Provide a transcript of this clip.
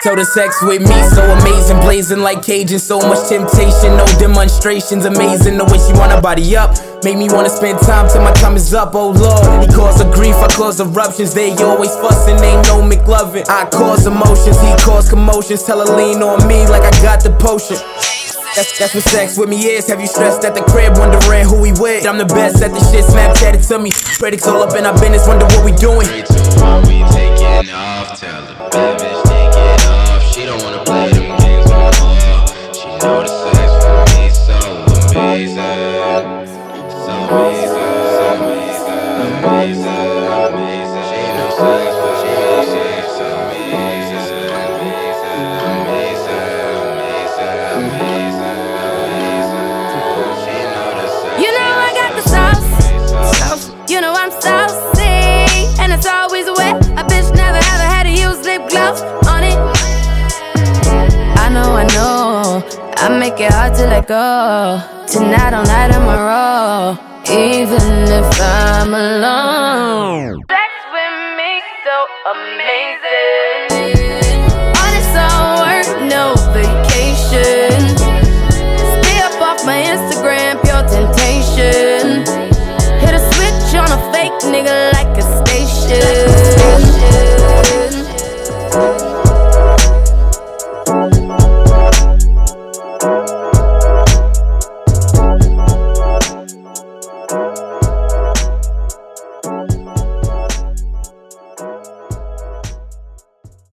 So the sex with me so amazing, blazing like Cajun, so much temptation, no demonstrations, amazing the way she wanna body up, make me wanna spend time till my time is up. Oh Lord, he cause a grief, I cause eruptions, they always fussing, ain't no McLovin. I cause emotions, he cause commotions, tell her lean on me like I got the potion. That's what sex with me is. Have you stressed at the crib, wondering who we with? I'm the best at the shit, Snapchat it to me. Critics all up in our business, wonder what we doing. We taking off, tell the bad bitch take it off. She don't wanna play them games no more. She know the sex for me so amazing, so amazing, so amazing, amazing, amazing. She know sex for me so amazing, amazing, amazing, amazing, amazing. She know the sex. You know I got the sauce. You know I'm saucy, and it's always wet. A bitch never ever had to use lip gloss on it. I know, I make it hard to let go. Tonight all night I'm a roll, even if I'm alone. Sex with me so amazing.